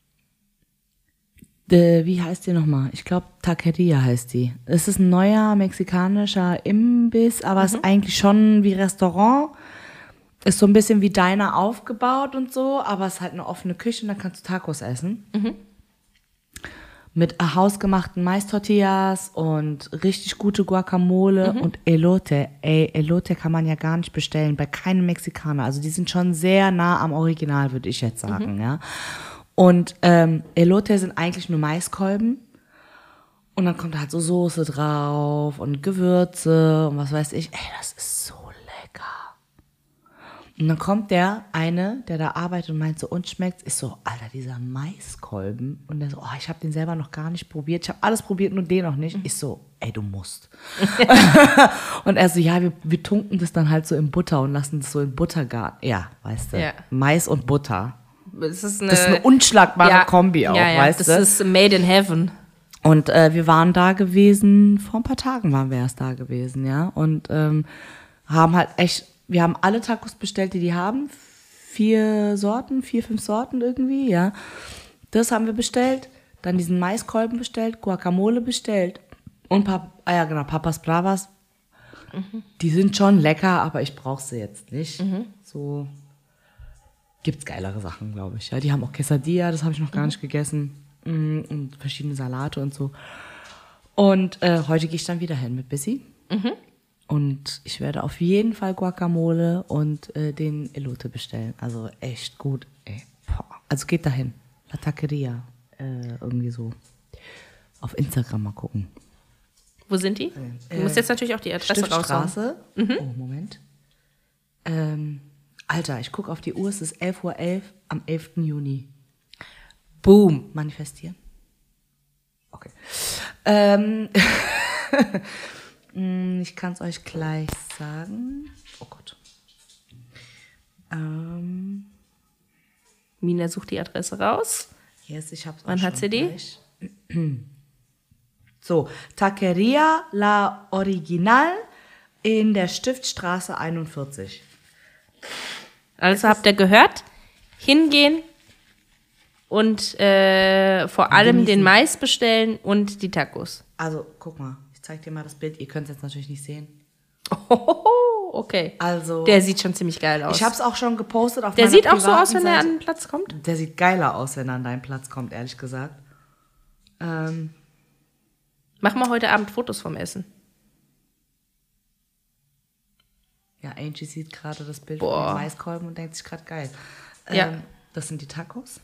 de, wie heißt die nochmal? Ich glaube, Taqueria heißt die. Es ist ein neuer mexikanischer Imbiss, aber es mhm. ist eigentlich schon wie Restaurant. Ist so ein bisschen wie Diner aufgebaut und so, aber es ist halt eine offene Küche und da kannst du Tacos essen. Mhm. Mit hausgemachten Mais-Tortillas und richtig gute Guacamole mhm. und Elote. Ey, Elote kann man ja gar nicht bestellen bei keinem Mexikaner. Also die sind schon sehr nah am Original, würde ich jetzt sagen, mhm. ja. Und ähm, Elote sind eigentlich nur Maiskolben. Und dann kommt halt so Soße drauf und Gewürze und was weiß ich. Ey, das ist so lecker. Und dann kommt der eine, der da arbeitet und meint so, uns schmeckt's. Ist so, Alter, dieser Maiskolben. Und der so, oh, ich habe den selber noch gar nicht probiert. Ich habe alles probiert, nur den noch nicht. Ich so, ey, du musst. Und er so, ja, wir, wir tunken das dann halt so in Butter und lassen das so in Butter garen. Ja, weißt du, ja. Mais und Butter. Das ist eine, das ist eine unschlagbare ja, Kombi auch, ja, ja, weißt das du? Das ist made in heaven. Und äh, wir waren da gewesen, vor ein paar Tagen waren wir erst da gewesen, ja. Und ähm, haben halt echt, wir haben alle Tacos bestellt, die die haben. Vier Sorten, vier, fünf Sorten irgendwie, ja. Das haben wir bestellt. Dann diesen Maiskolben bestellt, Guacamole bestellt. Und, Pap- ah ja genau, Papas Bravas. Mhm. Die sind schon lecker, aber ich brauche sie jetzt nicht. Mhm. So gibt's geilere Sachen, glaube ich. Ja, die haben auch Quesadilla, das habe ich noch gar mhm. nicht gegessen. Und verschiedene Salate und so. Und äh, heute gehe ich dann wieder hin mit Bissy. Mhm. Und ich werde auf jeden Fall Guacamole und äh, den Elote bestellen. Also echt gut, ey. Boah. Also geht dahin. La Taqueria. Äh, irgendwie so. Auf Instagram mal gucken. Wo sind die? Du musst jetzt natürlich auch die Adresse raushauen. Straße. Mhm. Oh, Moment. Ähm, Alter, ich gucke auf die Uhr, es ist elf Uhr elf am elften Juni. Boom. Manifestieren. Okay. Ähm, ich kann es euch gleich sagen. Oh Gott. Ähm, Mina sucht die Adresse raus. Yes, ich hab's auch Wann hat sie die? Gleich. So, Taqueria La Original in der Stiftstraße einundvierzig. Also habt ihr gehört? Hingehen. Und äh, vor allem genießen. Den Mais bestellen und die Tacos. Also, guck mal, ich zeig dir mal das Bild. Ihr könnt es jetzt natürlich nicht sehen. Oh, okay. Also, der sieht schon ziemlich geil aus. Ich habe es auch schon gepostet auf der meiner sieht auch so aus, wenn Seite. er an den Platz kommt? Der sieht geiler aus, wenn er an deinen Platz kommt, ehrlich gesagt. Ähm, Machen wir heute Abend Fotos vom Essen. Ja, Angie sieht gerade das Bild Boah. von dem Maiskolben und denkt sich gerade geil. Ähm, ja. Das sind die Tacos.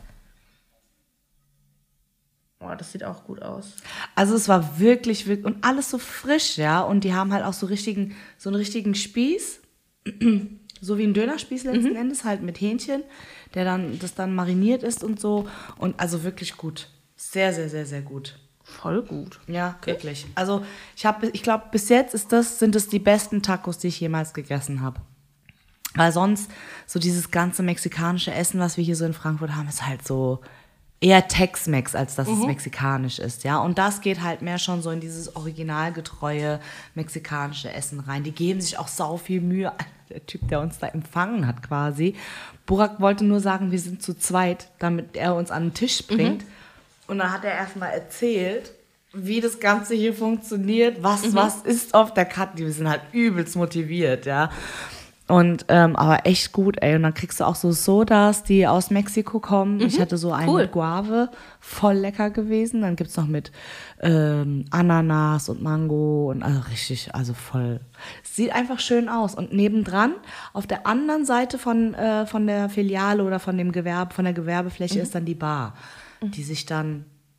Oh, das sieht auch gut aus. Also es war wirklich, wirklich, und alles so frisch, ja. Und die haben halt auch so richtigen, so einen richtigen Spieß, so wie ein Dönerspieß letzten mhm. Endes, halt mit Hähnchen, der dann, das dann mariniert ist und so. Und also wirklich gut. Sehr, sehr, sehr, sehr gut. Voll gut. Ja, okay. Wirklich. Also ich habe, ich glaube, bis jetzt ist das, sind es die besten Tacos, die ich jemals gegessen habe. Weil sonst so dieses ganze mexikanische Essen, was wir hier so in Frankfurt haben, ist halt so eher Tex-Mex, als dass mhm. es mexikanisch ist, ja. Und das geht halt mehr schon so in dieses originalgetreue mexikanische Essen rein. Die geben sich auch sau viel Mühe. Der Typ, der uns da empfangen hat quasi. Burak wollte nur sagen, wir sind zu zweit, damit er uns an den Tisch bringt. Mhm. Und dann hat er erstmal erzählt, wie das Ganze hier funktioniert, was mhm. was ist auf der Karte. Wir sind halt übelst motiviert, ja. Und, ähm, aber echt gut, ey. Und dann kriegst du auch so Sodas, die aus Mexiko kommen. Mhm. Ich hatte so einen cool. mit Guave, voll lecker gewesen. Dann gibt's noch mit ähm, Ananas und Mango und also richtig, also voll. Sieht einfach schön aus. Und nebendran, auf der anderen Seite von, äh, von der Filiale oder von dem Gewerbe, von der Gewerbefläche mhm. ist dann die Bar, mhm. die sich dann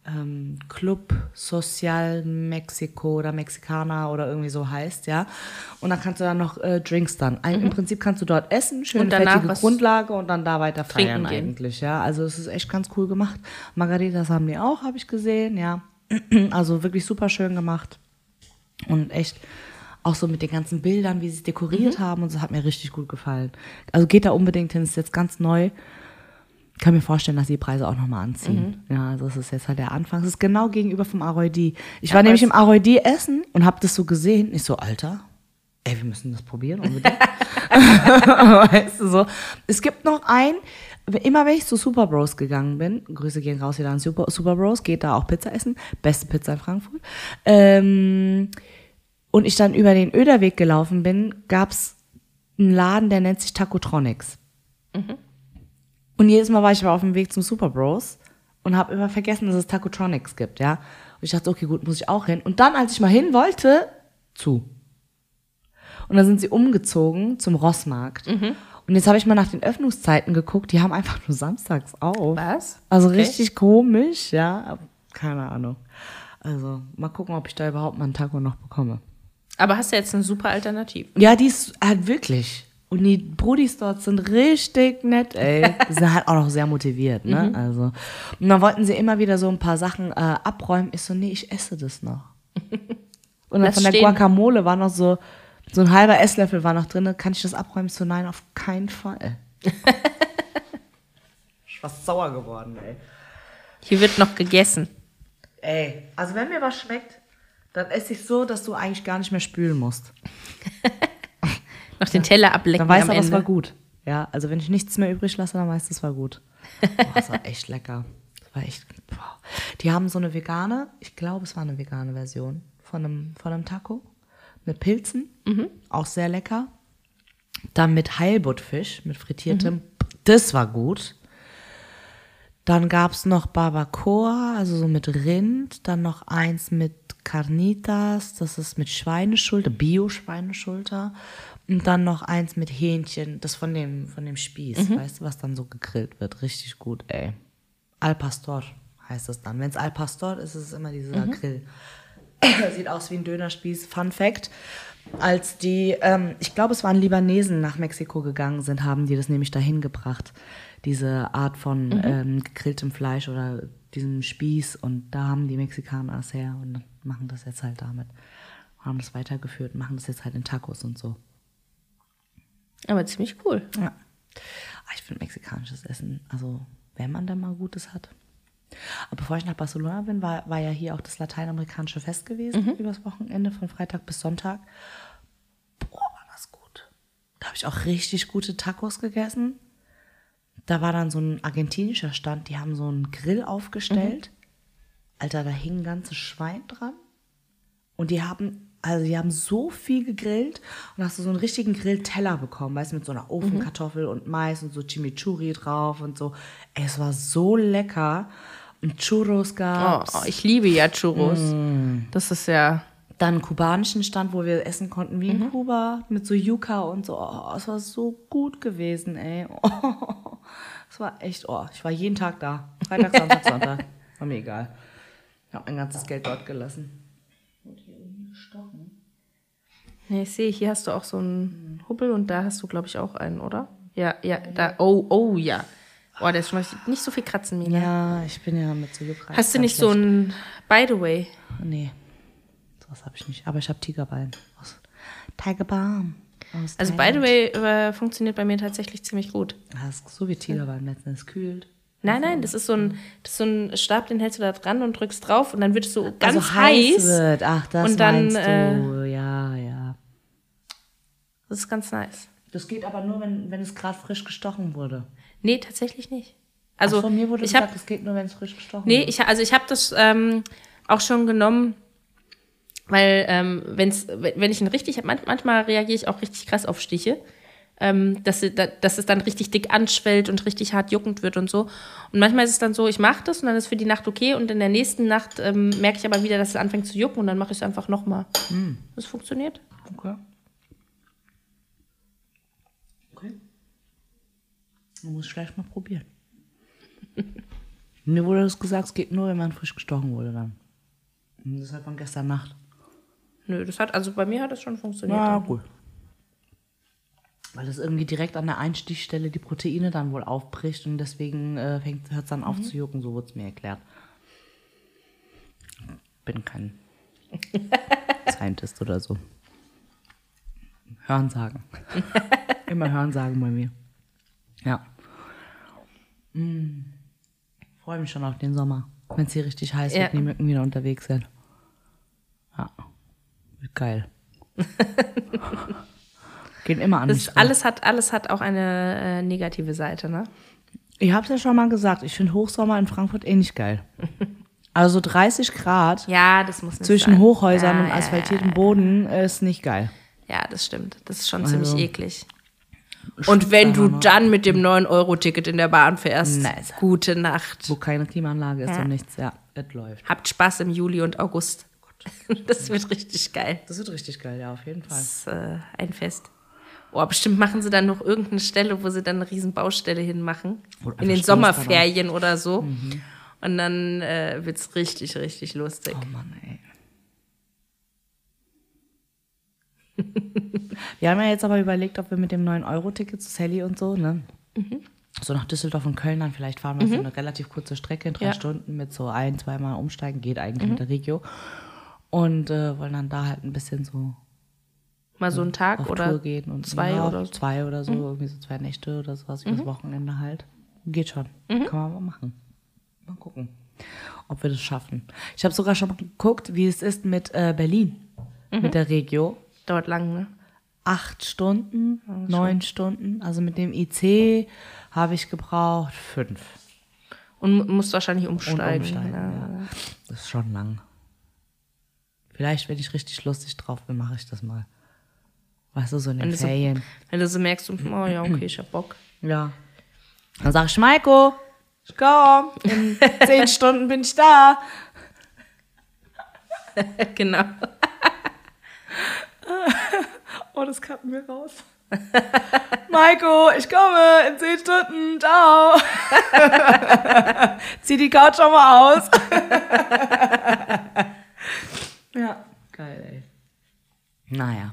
ähm, Club Social Mexico oder Mexicana oder irgendwie so heißt, ja. Und dann kannst du dann noch äh, Drinks dann. Ein, Im Prinzip kannst du dort essen, schöne Und danach fettige was Grundlage und dann da weiter feiern trinken gehen. eigentlich, ja. Also es ist echt ganz cool gemacht. Margaritas haben die auch, habe ich gesehen, ja. Also wirklich super schön gemacht. Und echt auch so mit den ganzen Bildern, wie sie es dekoriert haben und so, hat mir richtig gut gefallen. Also geht da unbedingt hin, ist jetzt ganz neu. Ich kann mir vorstellen, dass die Preise auch nochmal anziehen. Mhm. Ja, also es ist jetzt halt der Anfang. Es ist genau gegenüber vom Aroidi. Ich war Ach, nämlich was? im Aroidi essen und habe das so gesehen. Ich so, Alter, ey, wir müssen das probieren unbedingt. Weißt du so. Es gibt noch ein, immer wenn ich zu Super Bros gegangen bin, Grüße gehen raus wieder an Super, Super Bros, geht da auch Pizza essen. Beste Pizza in Frankfurt. Ähm, und ich dann über den Öderweg gelaufen bin, gab's einen Laden, der nennt sich Tacotronics. Mhm. Und jedes Mal war ich aber auf dem Weg zum Super Bros und habe immer vergessen, dass es Tacotronics gibt, ja. Und ich dachte, okay, gut, muss ich auch hin. Und dann, als ich mal hin wollte, zu. Und dann sind sie umgezogen zum Rossmarkt. Mhm. Und jetzt habe ich mal nach den Öffnungszeiten geguckt, die haben einfach nur samstags auf. Was? Also Okay. richtig komisch, ja. Keine Ahnung. Also mal gucken, ob ich da überhaupt mal einen Taco noch bekomme. Aber hast du jetzt eine super Alternative? Ja, die ist halt wirklich. Und die Brudis dort sind richtig nett, ey. Die sind halt auch noch sehr motiviert, ne? Mhm. Also. Und dann wollten sie immer wieder so ein paar Sachen äh, abräumen. Ich so, nee, ich esse das noch. Und dann Lass von der stehen. Guacamole war noch so, so ein halber Esslöffel war noch drin. Kann ich das abräumen? Ich so, nein, auf keinen Fall. Ich war sauer geworden, ey. Hier wird noch gegessen. Ey, also wenn mir was schmeckt, dann esse ich so, dass du eigentlich gar nicht mehr spülen musst. Noch den Teller ablecken Dann weißt am du, aber es Ende. war gut. Ja, also wenn ich nichts mehr übrig lasse, dann weißt du, es war gut. Boah, das war echt lecker. Das war echt, boah. Die haben so eine vegane, ich glaube, es war eine vegane Version von einem, von einem Taco mit Pilzen, mhm. auch sehr lecker. Dann mit Heilbuttfisch, mit frittiertem, mhm. das war gut. Dann gab es noch Barbacoa, also so mit Rind. Dann noch eins mit Carnitas, das ist mit Schweineschulter, Bio-Schweineschulter. Und dann noch eins mit Hähnchen, das von dem, von dem Spieß, mhm. weißt du, was dann so gegrillt wird. Richtig gut, ey. Al Pastor heißt das dann. Wenn es Al Pastor ist, ist es immer dieser mhm. Grill. Sieht aus wie ein Dönerspieß. Fun Fact, als die, ähm, ich glaube, es waren Libanesen nach Mexiko gegangen sind, haben die das nämlich dahin gebracht. Diese Art von mhm. ähm, gegrilltem Fleisch oder diesem Spieß. Und da haben die Mexikaner das her und machen das jetzt halt damit. Haben das weitergeführt und machen das jetzt halt in Tacos und so. Aber ziemlich cool. Ja. Aber ich finde mexikanisches Essen, also wenn man da mal Gutes hat. Aber bevor ich nach Barcelona bin, war, war ja hier auch das lateinamerikanische Fest gewesen, mhm. übers Wochenende, von Freitag bis Sonntag. Boah, war das gut. Da habe ich auch richtig gute Tacos gegessen. Da war dann so ein argentinischer Stand, die haben so einen Grill aufgestellt. Mhm. Alter, da hing ein ganzes Schwein dran. Und die haben, also die haben so viel gegrillt und hast du so einen richtigen Grillteller bekommen, weißt du, mit so einer Ofenkartoffel mhm. und Mais und so Chimichurri drauf und so. Ey, es war so lecker. Und Churros gab's. Oh, ich liebe ja Churros. Mm. Das ist ja... Dann einen kubanischen Stand, wo wir essen konnten wie in mhm. Kuba, mit so Yuca und so. Oh, es war so gut gewesen, ey. Oh, es war echt, oh, ich war jeden Tag da. Freitag, Samstag, Sonntag. War mir egal. Ich habe mein ganzes Geld dort gelassen. Und hier irgendwie gestochen. Nee, ich sehe, hier hast du auch so einen Hubbel und da hast du, glaube ich, auch einen, oder? Ja, ja, da, oh, oh, ja. Oh, der ist schon nicht so viel kratzen, Mina. Ja, ich bin ja mit so Juckreiz. Hast du nicht so ein By the way? Nee, sowas habe ich nicht. Aber ich habe Tigerbalm. Tigerbalm. Also By the way äh, funktioniert bei mir tatsächlich ziemlich gut. Das ist so wie Tigerbalm letztens. Es kühlt. Nein, nein, das ist so ein, das ist so ein Stab, den hältst du da dran und drückst drauf und dann wird es so ganz also heiß. heiß wird. Ach, das und dann, meinst du. Äh, ja, ja. Das ist ganz nice. Das geht aber nur, wenn, wenn es gerade frisch gestochen wurde. Nee, tatsächlich nicht. Also Ach, von mir wurde ich gesagt, hab, es geht nur, wenn es frisch gestochen nee, wird. Nee, also ich habe das ähm, auch schon genommen, weil ähm, wenn's, wenn ich ihn richtig habe, manchmal reagiere ich auch richtig krass auf Stiche, ähm, dass, dass es dann richtig dick anschwellt und richtig hart juckend wird und so. Und manchmal ist es dann so, ich mache das und dann ist für die Nacht okay und in der nächsten Nacht ähm, merke ich aber wieder, dass es anfängt zu jucken und dann mache ich es einfach nochmal. Hm. Das funktioniert. Okay. Okay. Man muss vielleicht mal probieren. Mir wurde das gesagt, es geht nur, wenn man frisch gestochen wurde dann. Und das hat man gestern Nacht. Nö, das hat, also bei mir hat das schon funktioniert. Ja, gut. Weil das irgendwie direkt an der Einstichstelle die Proteine dann wohl aufbricht und deswegen äh, hört es dann auf zu jucken, so wurde es mir erklärt. Bin kein Scientist oder so. Hörensagen. Immer Hörensagen bei mir. Ja. Mm. Freue mich schon auf den Sommer. Wenn es hier richtig heiß Ja. wird und die Mücken wieder unterwegs sind. Ja. Wird geil. Gehen immer an Das mich ran. alles hat, alles hat auch eine äh, negative Seite, ne? Ich hab's ja schon mal gesagt, ich finde Hochsommer in Frankfurt eh nicht geil. Also dreißig Grad Ja, das muss nicht zwischen sein. Hochhäusern ja, und ja, asphaltiertem Boden ist nicht geil. Ja, das stimmt. Das ist schon Also, ziemlich eklig. Und wenn du dann mit dem neun Euro Ticket in der Bahn fährst, Nice. gute Nacht. Wo keine Klimaanlage ist Ja. und nichts, ja, es läuft. Habt Spaß im Juli und August. Das wird richtig geil. Das wird richtig geil, ja, auf jeden Fall. Das ist äh, ein Fest. Oh, bestimmt machen sie dann noch irgendeine Stelle, wo sie dann eine riesen Baustelle hinmachen. Oder In den einfach Sommerferien oder so. Mhm. Und dann äh, wird es richtig, richtig lustig. Oh Mann, ey. Wir haben ja jetzt aber überlegt, ob wir mit dem neun Euro Ticket zu Sally und so, ne? Mhm. So nach Düsseldorf und Köln dann vielleicht fahren wir mhm. so eine relativ kurze Strecke in drei Ja. Stunden mit so ein, zweimal umsteigen, geht eigentlich mhm. mit der Regio. Und äh, wollen dann da halt ein bisschen so Mal so einen Tag auf oder Tour gehen und zwei ja, oder so. zwei oder so, mhm. irgendwie so zwei Nächte oder sowas übers Wochenende halt. Geht schon. Mhm. Kann man mal machen. Mal gucken, ob wir das schaffen. Ich habe sogar schon mal geguckt, wie es ist mit äh, Berlin, mhm. mit der Regio. Dauert lang, ne? Acht Stunden, ja, neun Stunden. Also mit dem I C habe ich gebraucht fünf. Und musst wahrscheinlich umsteigen. Und umsteigen, ja. ja. Das ist schon lang. Vielleicht, wenn ich richtig lustig drauf bin, mache ich das mal. Weißt du, so in den wenn Ferien. Du so, wenn du so merkst, oh ja, okay, ich hab Bock. Ja. Dann sag ich, Maiko, ich komm, in zehn Stunden bin ich da. Genau. Oh, das cutten wir raus. Maiko, ich komme in zehn Stunden, ciao. Zieh die Couch schon mal aus. Ja, geil, ey. Naja.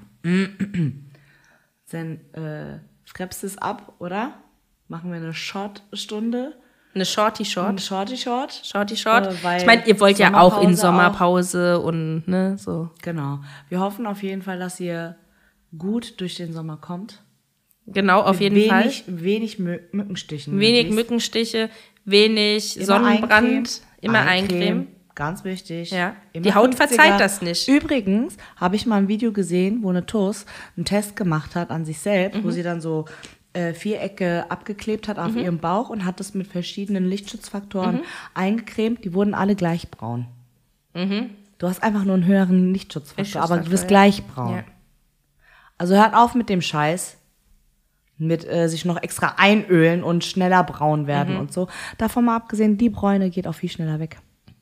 Dann äh, schreibst du es ab, oder? Machen wir eine Short-Stunde. Eine Shorty-Short. Eine Shorty-Short. Shorty-Short. Äh, weil ich meine, ihr wollt ja auch in Sommerpause Sommerpause und ne, so. Genau. Wir hoffen auf jeden Fall, dass ihr gut durch den Sommer kommt. Genau, auf jeden wenig, Fall. Wenig Mü Mückenstichen. Wenig möglichst. Mückenstiche, wenig Immer Sonnenbrand, Eincreme. immer Eincreme. Eincreme. Ganz wichtig. Ja. Immer Die Haut fünfziger. verzeiht das nicht. Übrigens habe ich mal ein Video gesehen, wo eine Tuss einen Test gemacht hat an sich selbst, Mhm. wo sie dann so äh, Vierecke abgeklebt hat auf Mhm. ihrem Bauch und hat das mit verschiedenen Lichtschutzfaktoren Mhm. eingecremt. Die wurden alle gleich braun. Mhm. Du hast einfach nur einen höheren Lichtschutzfaktor, Lichtschutzfaktor, aber du wirst ja. gleich braun. Ja. Also hört auf mit dem Scheiß, mit äh, sich noch extra einölen und schneller braun werden Mhm. und so. Davon mal abgesehen, die Bräune geht auch viel schneller weg.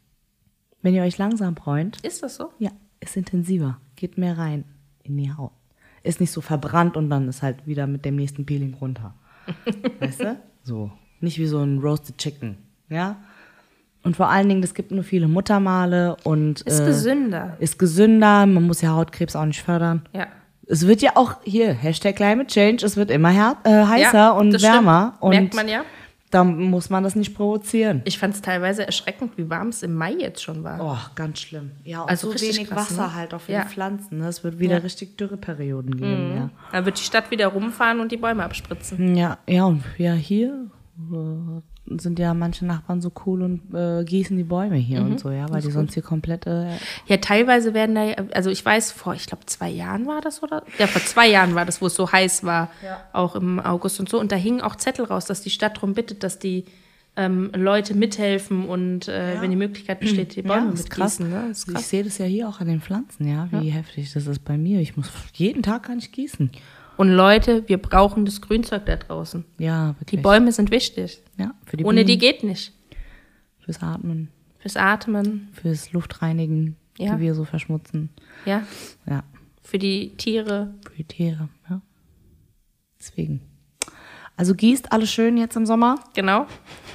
Wenn ihr euch langsam bräunt, Ist das so? ja, ist intensiver, geht mehr rein in die Haut. Ist nicht so verbrannt und dann ist halt wieder mit dem nächsten Peeling runter. Weißt du? So. Nicht wie so ein Roasted Chicken, ja? Und vor allen Dingen, es gibt nur viele Muttermale und Ist äh, gesünder. ist gesünder, man muss ja Hautkrebs auch nicht fördern. Ja. Es wird ja auch, hier, Hashtag Climate Change, es wird immer her, äh, heißer Ja, und das wärmer. stimmt. Und Merkt man ja. da muss man das nicht provozieren. Ich fand es teilweise erschreckend, wie warm es im Mai jetzt schon war. Oh, ganz schlimm. Ja, und Also so richtig wenig krass, Wasser ne? halt auch für Ja. die Pflanzen. Ne? Es wird wieder Ja. richtig Dürreperioden geben, ja. Da wird die Stadt wieder rumfahren und die Bäume abspritzen. Ja, ja, und ja, hier äh, sind ja manche Nachbarn so cool und äh, gießen die Bäume hier Mhm. und so, ja, weil die sonst hier komplett. Äh, Ja, teilweise werden da, also ich weiß, vor, ich glaube, zwei Jahren war das, oder? Ja, vor zwei Jahren war das, wo es so heiß war, auch im August und so. Und da hingen auch Zettel raus, dass die Stadt darum bittet, dass die ähm, Leute mithelfen und äh, wenn die Möglichkeit besteht, die Bäume ja, ist krass. mitgießen. Ne? Ist Ich krass. sehe das ja hier auch an den Pflanzen, ja, wie heftig das ist bei mir. Ich muss jeden Tag kann ich gießen. Und Leute, wir brauchen das Grünzeug da draußen. Ja, wirklich. Die Bäume sind wichtig. Ja, für die Ohne die Bienen, geht nicht. fürs Atmen, Fürs Atmen, fürs Luftreinigen, Ja. die wir so verschmutzen. ja, Ja, für die Tiere. für die Tiere, ja. Deswegen. Also gießt alles schön jetzt im Sommer. Genau.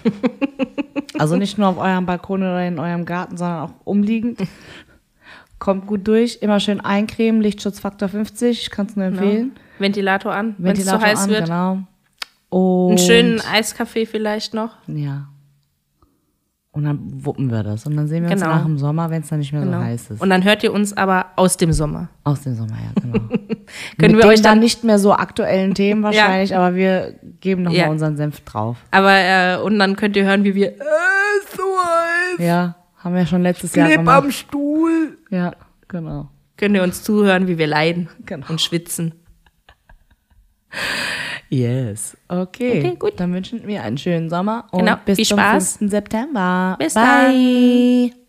Also nicht nur auf eurem Balkon oder in eurem Garten, sondern auch umliegend. Kommt gut durch, immer schön eincremen, Lichtschutzfaktor fünfzig, ich kann es nur empfehlen. Genau. Ventilator an, wenn es zu Ventilator heiß an, wird. genau. Und Einen schönen Eiskaffee vielleicht noch. ja. Und dann wuppen wir das. Und dann sehen wir Genau. uns nach dem Sommer, wenn es dann nicht mehr Genau. so heiß ist. Und dann hört ihr uns aber aus dem Sommer. Aus dem Sommer, ja, genau. Können Mit wir euch den dann, nicht mehr so aktuellen Themen wahrscheinlich, aber wir geben nochmal Ja. unseren Senf drauf. aber äh, und dann könnt ihr hören, wie wir äh, so heiß. Ja, haben wir schon letztes Jahr Kleb gemacht. am Stuhl. Ja, genau. Könnt ihr uns zuhören, wie wir leiden Genau. und schwitzen. Yes. Okay. Okay, gut. Dann wünschen wir einen schönen Sommer und Genau. bis Viel zum Spaß. fünften September. Bis Bye.